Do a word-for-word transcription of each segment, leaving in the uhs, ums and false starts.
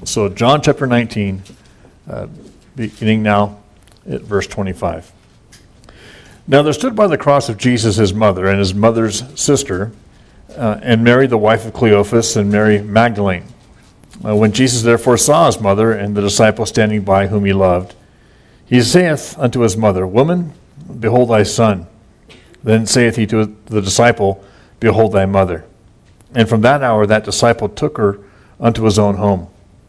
So John chapter nineteen, uh, beginning now at verse twenty-five. Now there stood by the cross of Jesus his mother and his mother's sister, uh, and Mary the wife of Cleophas, and Mary Magdalene. Uh, when Jesus therefore saw his mother and the disciple standing by whom he loved, he saith unto his mother, Woman, behold thy son. Then saith he to the disciple, Behold thy mother. And from that hour that disciple took her unto his own home.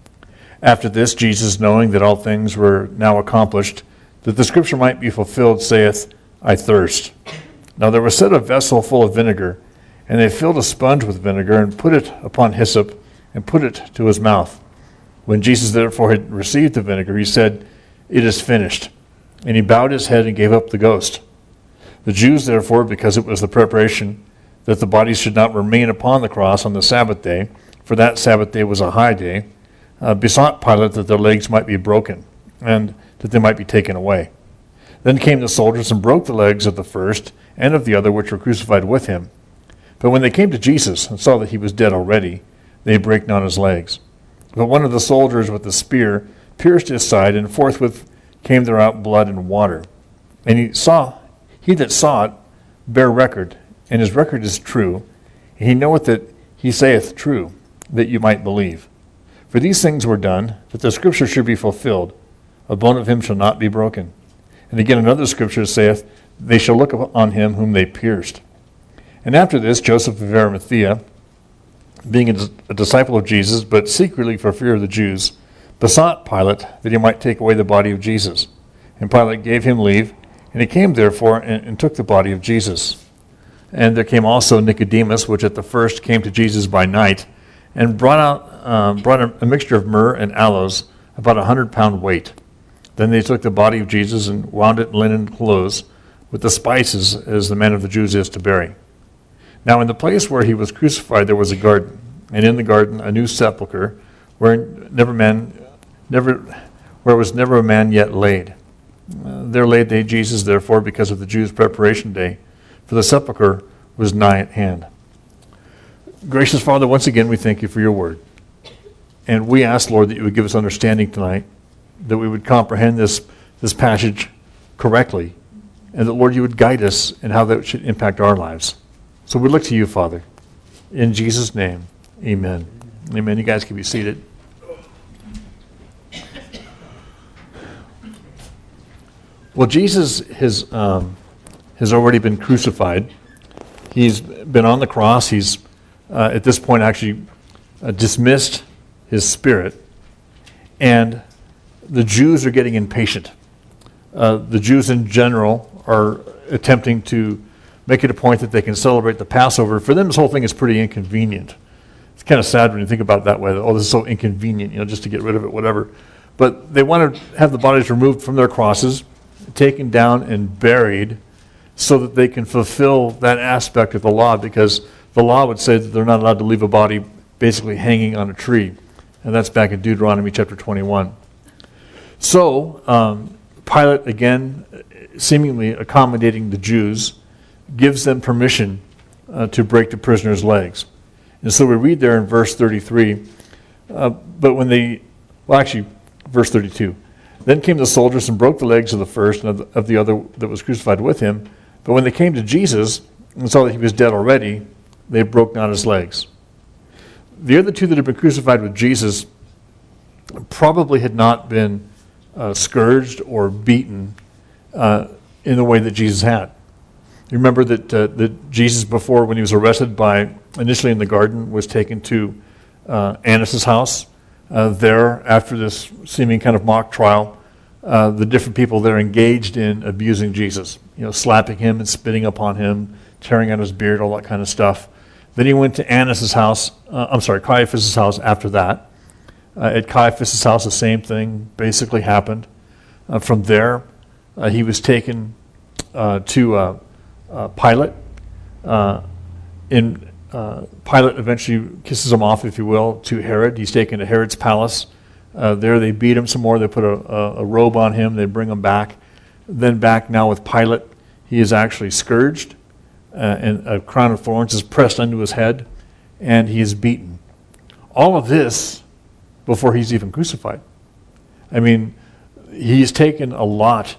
After this, Jesus, knowing that all things were now accomplished, that the scripture might be fulfilled, saith, I thirst. Now there was set a vessel full of vinegar, and they filled a sponge with vinegar, and put it upon hyssop, and put it to his mouth. When Jesus therefore had received the vinegar, he said, It is finished. And he bowed his head and gave up the ghost. The Jews therefore, because it was the preparation that the bodies should not remain upon the cross on the Sabbath day, for that Sabbath day was a high day, uh, besought Pilate that their legs might be broken, and that they might be taken away. Then came the soldiers and broke the legs of the first and of the other which were crucified with him. But when they came to Jesus and saw that he was dead already, they brake not his legs. But one of the soldiers with the spear pierced his side, and forthwith came there out blood and water. And he saw, he that saw it bare record, and his record is true. And he knoweth that he saith true, that you might believe. For these things were done, that the scripture should be fulfilled, a bone of him shall not be broken. And again another scripture saith, They shall look on him whom they pierced. And after this, Joseph of Arimathea, being a, a disciple of Jesus, but secretly for fear of the Jews, besought Pilate that he might take away the body of Jesus. And Pilate gave him leave, and he came therefore and, and took the body of Jesus. And there came also Nicodemus, which at the first came to Jesus by night, and brought out uh, brought a, a mixture of myrrh and aloes, about a hundred pound weight. Then they took the body of Jesus and wound it in linen clothes, with the spices, as the man of the Jews is to bury. Now in the place where he was crucified there was a garden, and in the garden a new sepulchre, where never man, never, where was never a man yet laid. Uh, there laid they Jesus, therefore, because of the Jews' preparation day, for the sepulchre was nigh at hand. Gracious Father, once again we thank you for your word, and we ask, Lord, that you would give us understanding tonight, that we would comprehend this this passage correctly, and that, Lord, you would guide us in how that should impact our lives. So we look to you, Father. In Jesus' name, amen. Amen. You guys can be seated. Well, Jesus has, um, has already been crucified. He's been on the cross. He's, uh, at this point, actually uh, dismissed his spirit. And the Jews are getting impatient. Uh, the Jews in general are attempting to make it a point that they can celebrate the Passover. For them, this whole thing is pretty inconvenient. It's kind of sad when you think about it that way. That, oh, this is so inconvenient, you know, just to get rid of it, whatever. But they want to have the bodies removed from their crosses, taken down and buried, so that they can fulfill that aspect of the law, because the law would say that they're not allowed to leave a body basically hanging on a tree. And that's back in Deuteronomy chapter twenty-one. So, um, Pilate, again, seemingly accommodating the Jews, gives them permission uh, to break the prisoner's legs. And so we read there in verse thirty-three, uh, but when they, well actually, verse thirty-two, then came the soldiers and broke the legs of the first and of the, of the other that was crucified with him. But when they came to Jesus and saw that he was dead already, they broke not his legs. The other two that had been crucified with Jesus probably had not been uh, scourged or beaten uh, in the way that Jesus had. You remember that, uh, that Jesus, before, when he was arrested by, initially in the garden, was taken to uh, Annas' house. Uh, there, after this seeming kind of mock trial, uh, the different people there engaged in abusing Jesus, you know, slapping him and spitting upon him, tearing out his beard, all that kind of stuff. Then he went to Annas' house, uh, I'm sorry, Caiaphas' house after that. Uh, at Caiaphas' house, the same thing basically happened. Uh, from there, uh, he was taken uh, to uh, uh, Pilate. Uh, in uh, Pilate eventually kisses him off, if you will, to Herod. He's taken to Herod's palace. Uh, there they beat him some more. They put a, a, a robe on him. They bring him back. Then back now with Pilate, he is actually scourged. Uh, and a crown of thorns is pressed onto his head, and he is beaten. All of this before he's even crucified. I mean, he's taken a lot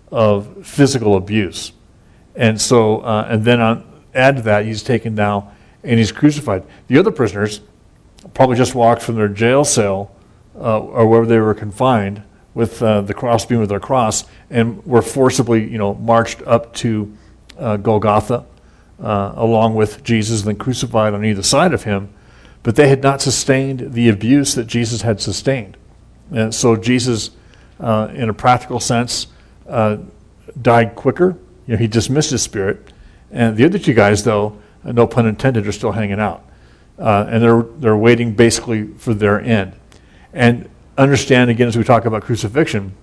of physical abuse. And so, uh, and then on, add to that, he's taken now and he's crucified. The other prisoners probably just walked from their jail cell uh, or wherever they were confined with uh, the crossbeam of their cross and were forcibly, you know, marched up to uh, Golgotha uh, along with Jesus and then crucified on either side of him. But they had not sustained the abuse that Jesus had sustained. And so Jesus, uh, in a practical sense, uh, died quicker. You know, he dismissed his spirit. And the other two guys, though, uh, no pun intended, are still hanging out. Uh, and they're they're waiting basically for their end. And understand, again, as we talk about crucifixion,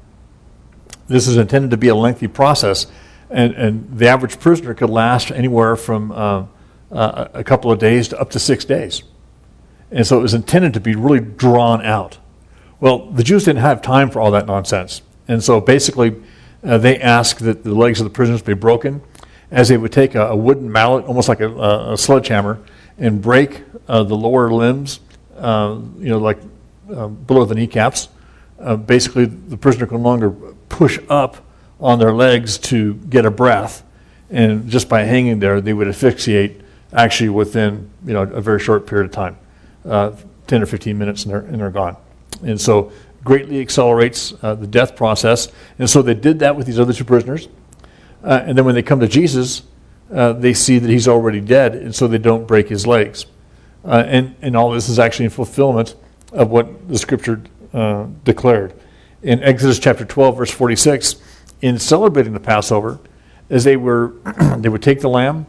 this is intended to be a lengthy process. And, and the average prisoner could last anywhere from uh, uh, a couple of days to up to six days. And so it was intended to be really drawn out. Well, the Jews didn't have time for all that nonsense. And so basically, uh, they asked that the legs of the prisoners be broken, as they would take a, a wooden mallet, almost like a, a sledgehammer, and break uh, the lower limbs, uh, you know, like uh, below the kneecaps. Uh, basically, the prisoner could no longer push up on their legs to get a breath. And just by hanging there, they would asphyxiate actually within, you know, a very short period of time. Uh, ten or fifteen minutes and they're, and they're gone. And so greatly accelerates uh, the death process. And so they did that with these other two prisoners. Uh, and then when they come to Jesus, uh, they see that he's already dead, and so they don't break his legs. Uh, and, and all this is actually in fulfillment of what the Scripture uh, declared. In Exodus chapter twelve, verse forty-six, in celebrating the Passover, as they were, they would take the lamb,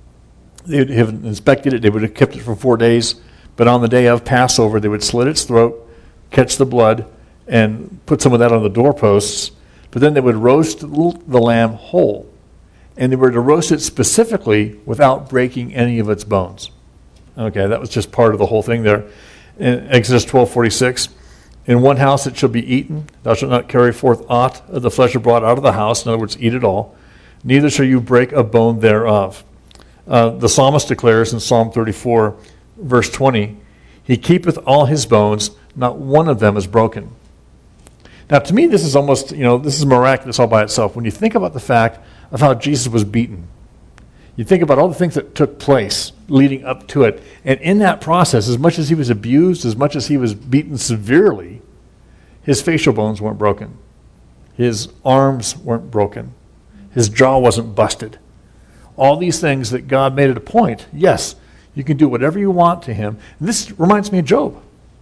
they would have inspected it, they would have kept it for four days, but on the day of Passover, they would slit its throat, catch the blood, and put some of that on the doorposts. But then they would roast the lamb whole. And they were to roast it specifically without breaking any of its bones. Okay, that was just part of the whole thing there. In Exodus twelve forty-six, in one house it shall be eaten. Thou shalt not carry forth aught of the flesh brought out of the house. In other words, eat it all. Neither shall you break a bone thereof. Uh, the psalmist declares in Psalm thirty-four, verse twenty, he keepeth all his bones, not one of them is broken. Now, to me, this is almost, you know, this is miraculous all by itself. When you think about the fact of how Jesus was beaten, you think about all the things that took place leading up to it. And in that process, as much as he was abused, as much as he was beaten severely, his facial bones weren't broken. His arms weren't broken. His jaw wasn't busted. All these things that God made it a point, yes, you can do whatever you want to him. And this reminds me of Job.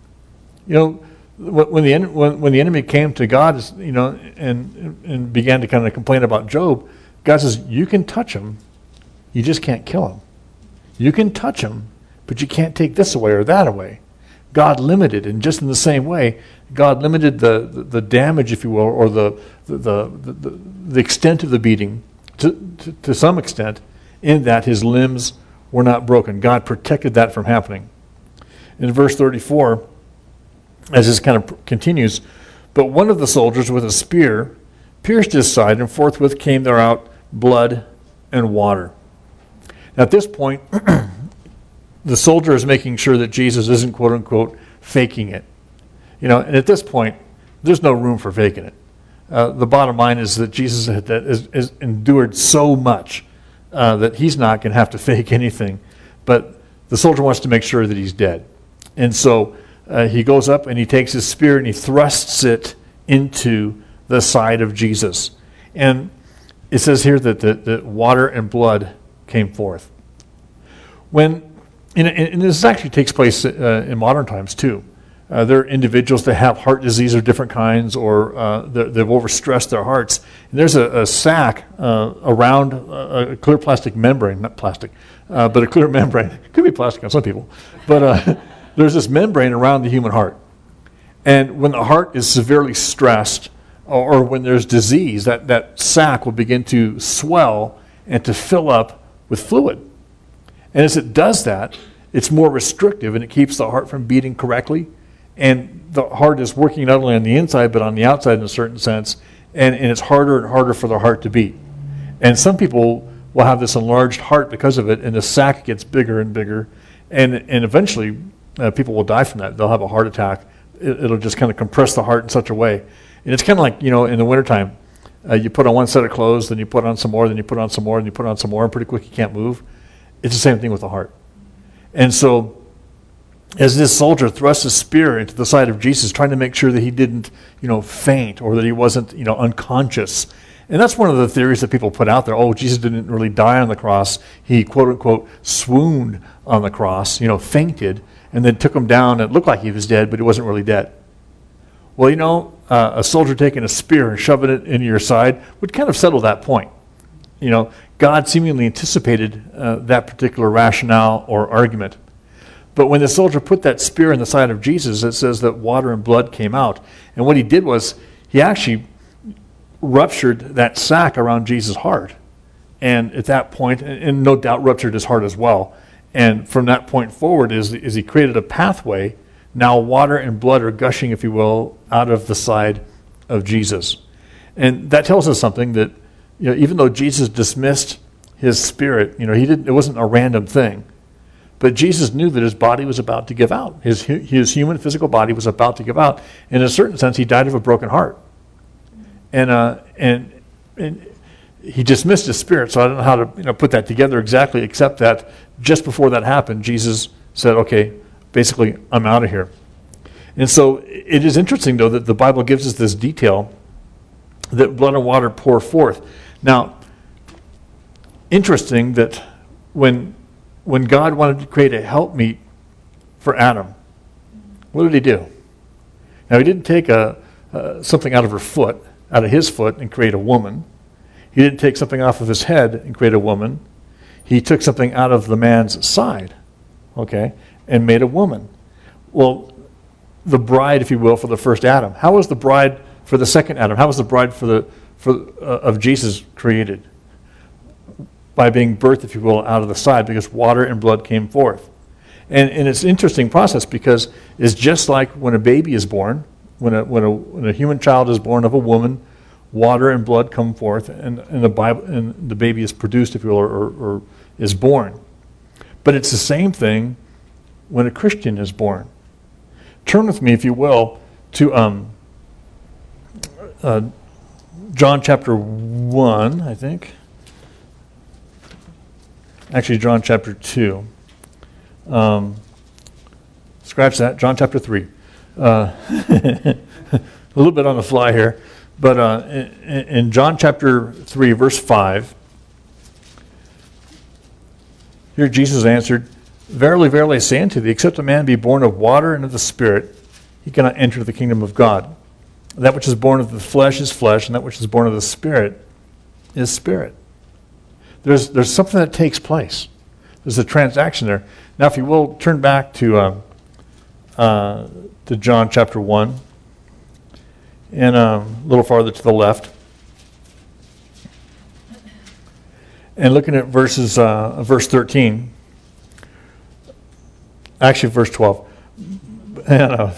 You know, when the when, when the enemy came to God, you know, and and began to kind of complain about Job, God says, you can touch him, you just can't kill him. You can touch him, but you can't take this away or that away. God limited, and just in the same way, God limited the, the, the damage, if you will, or the the, the, the, the extent of the beating to, to, to some extent, in that his limbs were not broken. God protected that from happening. In verse thirty-four, as this kind of continues, but one of the soldiers with a spear pierced his side, and forthwith came there out blood and water. Now, at this point, the soldier is making sure that Jesus isn't, quote unquote, faking it. You know, and at this point, there's no room for faking it. Uh, the bottom line is that Jesus has, has, has endured so much uh, that he's not going to have to fake anything. But the soldier wants to make sure that he's dead. And so uh, he goes up and he takes his spear and he thrusts it into the side of Jesus. And it says here that the, the water and blood came forth. When, and, and this actually takes place uh, in modern times too. Uh, there are individuals that have heart disease of different kinds, or uh, they've overstressed their hearts. And there's a, a sac uh, around a, a clear plastic membrane, not plastic, uh, but a clear membrane. It could be plastic on some people. But uh, there's this membrane around the human heart. And when the heart is severely stressed, or, or when there's disease, that, that sac will begin to swell and to fill up with fluid. And as it does that, it's more restrictive and it keeps the heart from beating correctly. And the heart is working not only on the inside, but on the outside in a certain sense. And, and it's harder and harder for the heart to beat. And some people will have this enlarged heart because of it, and the sac gets bigger and bigger. And, and eventually, uh, people will die from that. They'll have a heart attack it, it'll just kind of compress the heart in such a way. And it's kind of like, you know, in the wintertime, uh, you put on one set of clothes, then you put on some more, then you put on some more, and you put on some more, and pretty quick you can't move. It's the same thing with the heart. And so as this soldier thrust his spear into the side of Jesus, trying to make sure that he didn't, you know, faint or that he wasn't, you know, unconscious. And that's one of the theories that people put out there. Oh, Jesus didn't really die on the cross. He, quote unquote, swooned on the cross, you know, fainted, and then took him down. And it looked like he was dead, but he wasn't really dead. Well, you know, uh, a soldier taking a spear and shoving it into your side would kind of settle that point. You know, God seemingly anticipated uh, that particular rationale or argument. But when the soldier put that spear in the side of Jesus, it says that water and blood came out. And what he did was he actually ruptured that sac around Jesus' heart. And at that point, and no doubt ruptured his heart as well. And from that point forward is, is he created a pathway. Now water and blood are gushing, if you will, out of the side of Jesus. And that tells us something that, you know, even though Jesus dismissed his spirit, you know, he didn't, it wasn't a random thing. But Jesus knew that his body was about to give out. His, his human physical body was about to give out. In a certain sense, he died of a broken heart. And uh, and and he dismissed his spirit, so I don't know how to you know put that together exactly, except that just before that happened, Jesus said, okay, basically, I'm out of here. And so it is interesting, though, that the Bible gives us this detail that blood and water pour forth. Now, interesting that when when God wanted to create a helpmeet for Adam, what did he do? Now, he didn't take a uh, something out of her foot, out of his foot, and create a woman. He didn't take something off of his head and create a woman. He took something out of the man's side, okay, and made a woman. Well, the bride, if you will, for the first Adam. How was the bride for the second Adam? How was the bride for the for uh, of Jesus created? By being birthed, if you will, out of the side, because water and blood came forth. And, and it's an interesting process because it's just like when a baby is born, when a, when a, when a human child is born of a woman, water and blood come forth, and, and, the, Bible, and the baby is produced, if you will, or, or, or is born. But it's the same thing when a Christian is born. Turn with me, if you will, to um, uh, John chapter one, I think. Actually, John chapter two. Um, scratch that. John chapter three. Uh, a little bit on the fly here. But uh, in, in John chapter three, verse five, here Jesus answered, Verily, verily, I say unto thee, except a man be born of water and of the Spirit, he cannot enter the kingdom of God. That which is born of the flesh is flesh, and that which is born of the Spirit is spirit. There's there's something that takes place. There's a transaction there. Now, if you will, turn back to uh, uh, to John chapter one, and um, a little farther to the left, and looking at verses uh, verse thirteen. Actually, verse twelve. I don't know.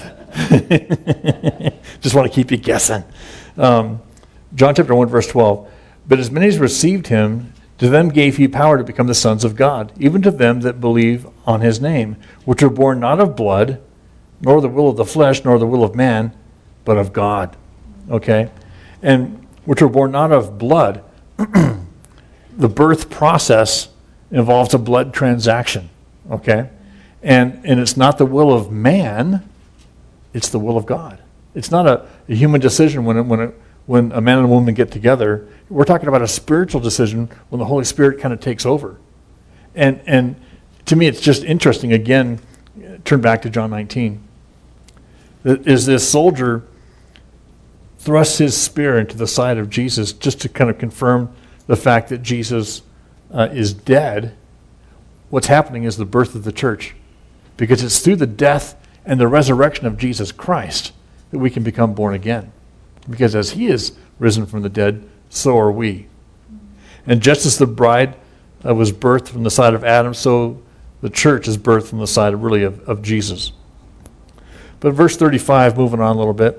Just want to keep you guessing. Um, John chapter one, verse twelve. But as many as received him, to them gave he power to become the sons of God, even to them that believe on his name, which were born not of blood, nor the will of the flesh, nor the will of man, but of God. Okay? And which were born not of blood. The birth process involves a blood transaction. Okay? And and it's not the will of man, it's the will of God. It's not a, a human decision when it, when it, when a man and a woman get together. We're talking about a spiritual decision when the Holy Spirit kind of takes over. And and to me, it's just interesting. Again, turn back to John nineteen. Is this soldier thrusts his spear into the side of Jesus just to kind of confirm the fact that Jesus uh, is dead. What's happening is the birth of the church. Because it's through the death and the resurrection of Jesus Christ that we can become born again. Because as he is risen from the dead, so are we. And just as the bride uh, was birthed from the side of Adam, so the church is birthed from the side of, really of, of Jesus. But verse thirty-five, moving on a little bit.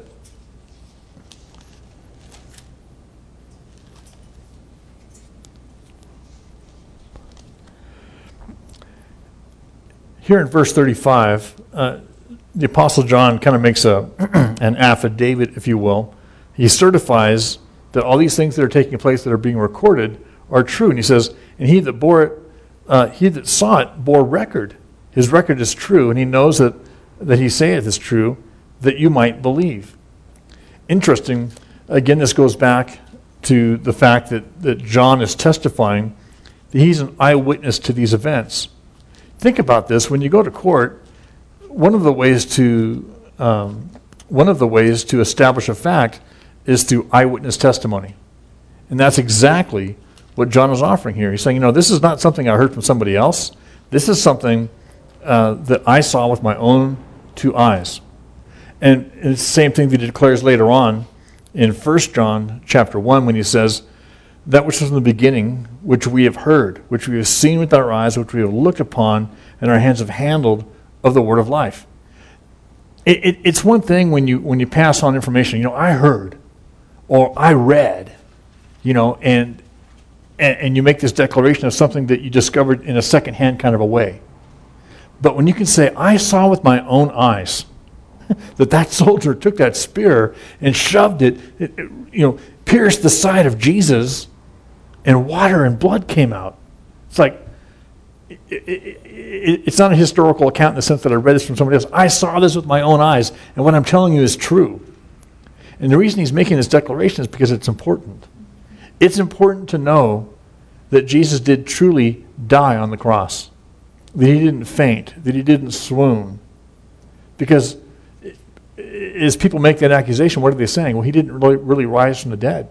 Here in verse thirty-five, uh, the Apostle John kind of makes a an affidavit, if you will. He certifies that all these things that are taking place that are being recorded are true. And he says, and he that bore it, uh, he that saw it bore record. His record is true, and he knows that, that he saith is true, that you might believe. Interesting. Again, this goes back to the fact that, that John is testifying that he's an eyewitness to these events. Think about this. When you go to court, one of the ways to um, one of the ways to establish a fact is through eyewitness testimony. And that's exactly what John is offering here. He's saying, you know, this is not something I heard from somebody else. This is something uh, that I saw with my own two eyes. And it's the same thing that he declares later on in First John chapter one when he says, that which was in the beginning, which we have heard, which we have seen with our eyes, which we have looked upon, and our hands have handled of the word of life. It, it, it's one thing when you when you pass on information, you know, I heard, or I read, you know, and, and and you make this declaration of something that you discovered in a secondhand kind of a way. But when you can say, I saw with my own eyes that that soldier took that spear and shoved it, it, it, you know, pierced the side of Jesus, and water and blood came out. It's like, it, it, it, it's not a historical account in the sense that I read this from somebody else. I saw this with my own eyes, and what I'm telling you is true. And the reason he's making this declaration is because it's important. It's important to know that Jesus did truly die on the cross, that he didn't faint, that he didn't swoon. Because as people make that accusation, what are they saying? Well, he didn't really, really rise from the dead.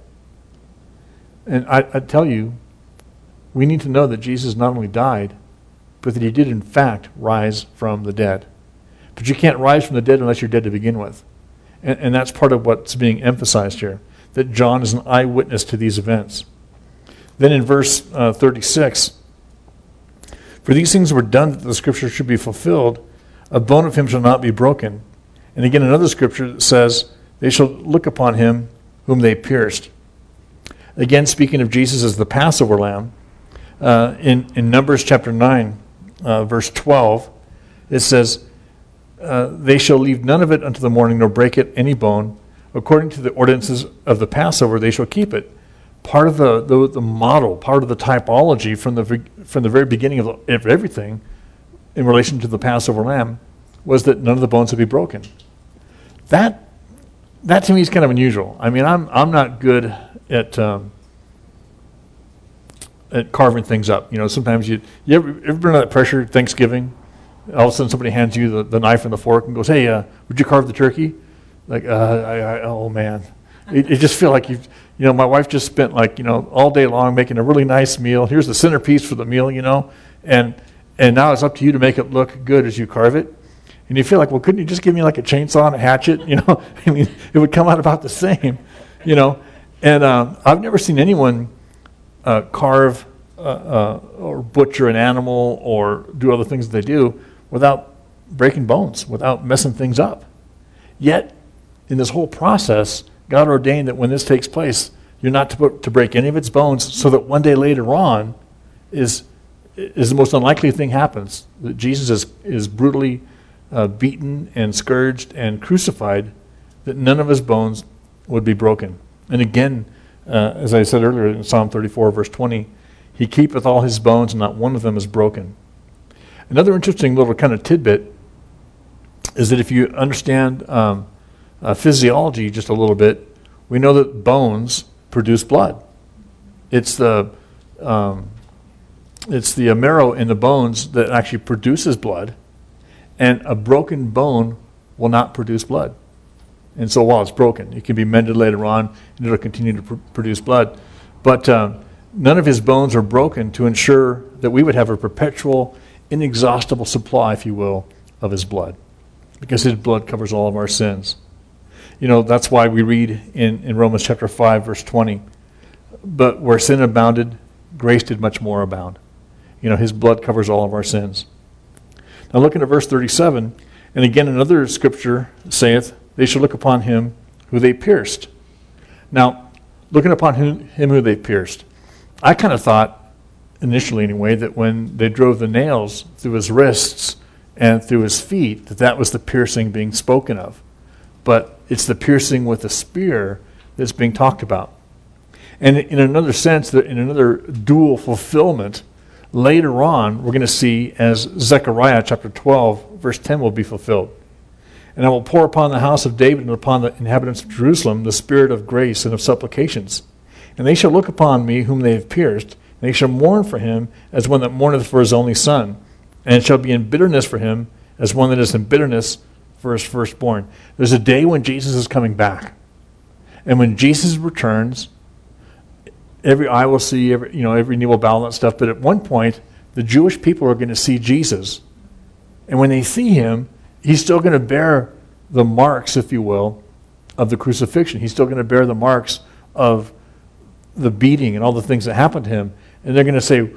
And I, I tell you, we need to know that Jesus not only died, but that he did in fact rise from the dead. But you can't rise from the dead unless you're dead to begin with. And, and that's part of what's being emphasized here, that John is an eyewitness to these events. Then in verse uh, thirty-six, for these things were done that the scripture should be fulfilled, a bone of him shall not be broken. And again, another scripture says, they shall look upon him whom they pierced. Again, speaking of Jesus as the Passover lamb, uh, in, in Numbers chapter nine, uh, verse twelve, it says, uh, they shall leave none of it unto the morning, nor break it any bone. According to the ordinances of the Passover, they shall keep it. Part of the, the, the model, part of the typology from the, from the very beginning of, the, of everything in relation to the Passover lamb was that none of the bones would be broken. That, that to me is kind of unusual. I mean, I'm I'm not good at um, at carving things up. You know, sometimes you you ever, ever been under that pressure at Thanksgiving? All of a sudden, somebody hands you the, the knife and the fork and goes, "Hey, uh, would you carve the turkey?" Like, uh, I, I, oh man, it, it just feel like you you know, my wife just spent like you know all day long making a really nice meal. Here's the centerpiece for the meal, you know, and and now it's up to you to make it look good as you carve it. And you feel like, well, couldn't you just give me like a chainsaw and a hatchet? You know, I mean, it would come out about the same, you know. And uh, I've never seen anyone uh, carve uh, uh, or butcher an animal or do other things that they do without breaking bones, without messing things up. Yet, in this whole process, God ordained that when this takes place, you're not to, put, to break any of its bones, so that one day later on is is the most unlikely thing happens. That Jesus is is brutally Uh, beaten and scourged and crucified, that none of his bones would be broken. And again, uh, as I said earlier in Psalm thirty-four, verse twenty, he keepeth all his bones, and not one of them is broken. Another interesting little kind of tidbit is that if you understand um, uh, physiology just a little bit, we know that bones produce blood. It's the um, it's the marrow in the bones that actually produces blood. And a broken bone will not produce blood. And so while it's broken, it can be mended later on, and it'll continue to pr- produce blood. But uh, none of his bones are broken to ensure that we would have a perpetual, inexhaustible supply, if you will, of his blood. Because his blood covers all of our sins. You know, that's why we read in, in Romans chapter five, verse twenty, but where sin abounded, grace did much more abound. You know, his blood covers all of our sins. Now looking at verse thirty-seven, and again another scripture saith, they shall look upon him who they pierced. Now, looking upon him, him who they pierced, I kind of thought, initially anyway, that when they drove the nails through his wrists and through his feet, that that was the piercing being spoken of. But it's the piercing with the spear that's being talked about. And in another sense, that in another dual fulfillment, later on, we're going to see as Zechariah chapter twelve, verse ten will be fulfilled. And I will pour upon the house of David and upon the inhabitants of Jerusalem the spirit of grace and of supplications. And they shall look upon me whom they have pierced, and they shall mourn for him as one that mourneth for his only son. And it shall be in bitterness for him as one that is in bitterness for his firstborn. There's a day when Jesus is coming back. And when Jesus returns, every eye will see, every, you know, every knee will bow and that stuff. But at one point, the Jewish people are going to see Jesus. And when they see him, he's still going to bear the marks, if you will, of the crucifixion. He's still going to bear the marks of the beating and all the things that happened to him. And they're going to say,